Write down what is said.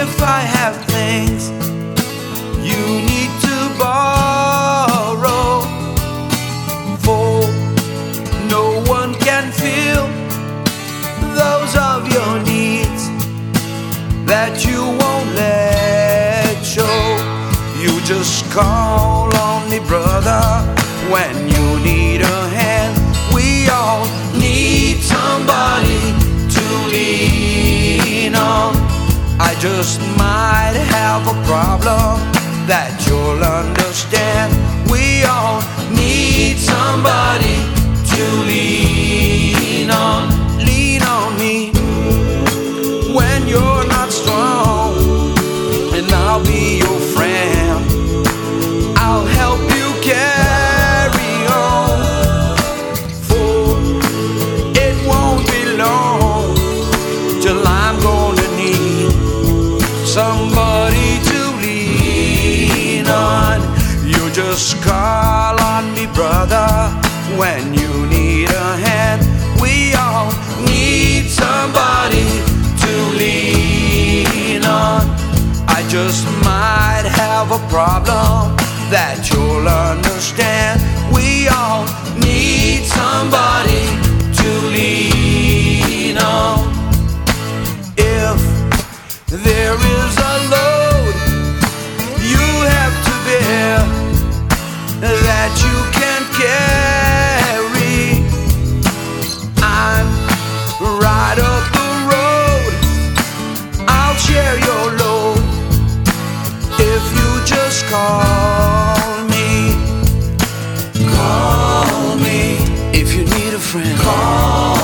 if I have things you need to borrow, for no one can feel those of your needs that you won't let show. You just call on me, brother, when you need a hand. We all need somebody to lean on. I just might have a problem that you'll understand. We all need somebody to lean on. Lean on me when you're not strong, and I'll be your friend. I'll help you carry on, for it won't be long till I'm gonna need somebody to lean on. You just call on me, brother, when you need a hand. We all need somebody to lean on. I just might have a problem that you'll understand. We all need somebody to lean on. If there is a load you have to bear that you can't carry, I'm right up the road. I'll share your load if you just call me. Call me if you need a friend. Call